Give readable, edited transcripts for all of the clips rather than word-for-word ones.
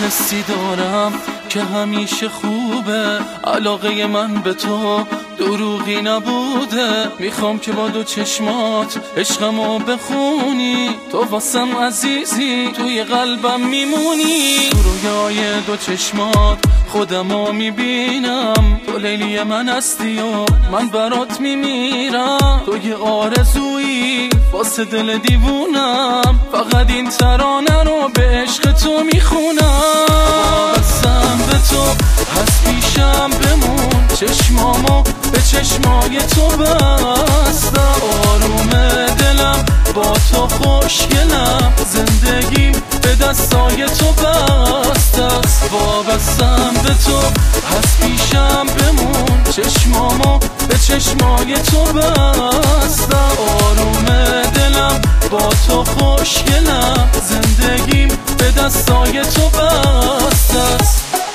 حسی دارم که همیشه خوبه، علاقه من به تو دروغی نبوده. میخوام که با دو چشمات عشقمو بخونی، تو واسم عزیزی، توی قلبم میمونی. تو رویای دو چشمات خودمو میبینم، تو لیلی من هستی و من برات میمیرم. تو یه آرزویی واسه دل دیوونم، فقط این ترانه رو به عشق تو میخونم. وابستم به تو، هست پیشم بمون، چشمامو به چشمای تو بستم. آروم دلم با تو خوشگلم، زندگیم به دستای تو بسته. وابستم به تو، هست پیشم بمون، چشمامو به چشمای تو بستم. آروم دلم با تو خوشگلم، زندگیم به دستای تو بسته.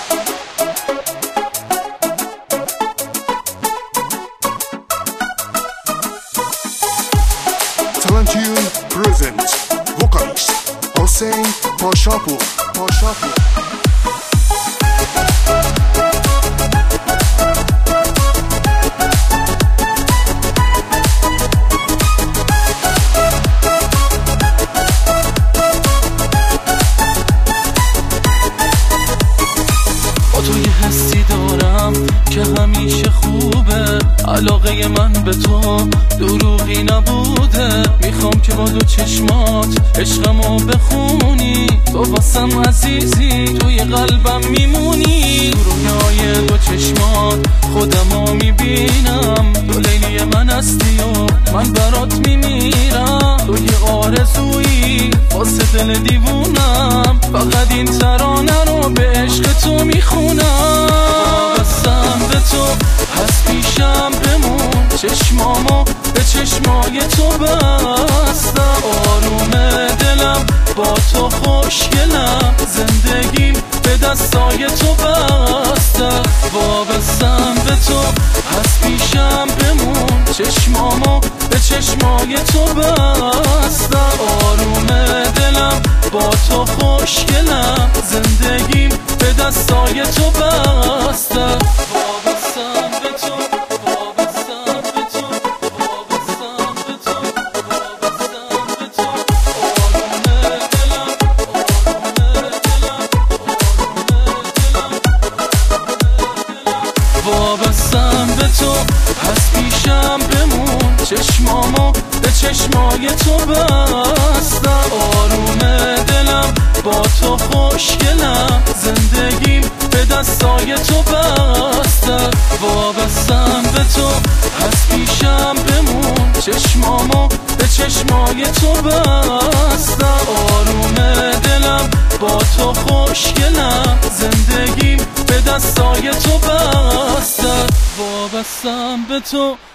Talentune present vocalist Hossein Pashapur. تو یه حسی دارم که همیشه خوبه، علاقه من به تو دروغی نبوده. میخوام که با دو چشمات عشقمو بخونی، تو واسم عزیزی، توی قلبم میمونی. تو رویای دو چشمات خودمو میبینم، تو لیلی من هستی و من برات میمیرم. تو یه آرزویی واسه دل دیوونم، فقط این ترانه رو به عشق تو میخونم. وابستم به تو، هست پیشم بمون، چشمامو به چشمای تو بستم. آروم دلم با تو خوشگلم، زندگیم به دستای تو بسته. وابستم به تو، هست پیشم بمون، چشمامو به چشمای تو بستم. آروم دلم با تو خوشگلم، زندگیم به دستای تو بسته. وابستم به تو، وابستم به تو، وابستم به تو، وابستم به تو. آروم دلم، آروم دلم، وابستم به تو، هست پیشم بمون، چشمامو به چشمای تو بستم. آروم دلم با تو خوشگلم، زندگیم به دستای تو بسته. وابستم به تو، هست پیشم بمون، چشمامو به چشمای تو بستم. آروم دلم با تو خوشگلم، زندگیم به دستای تو بسته. وابستم به تو.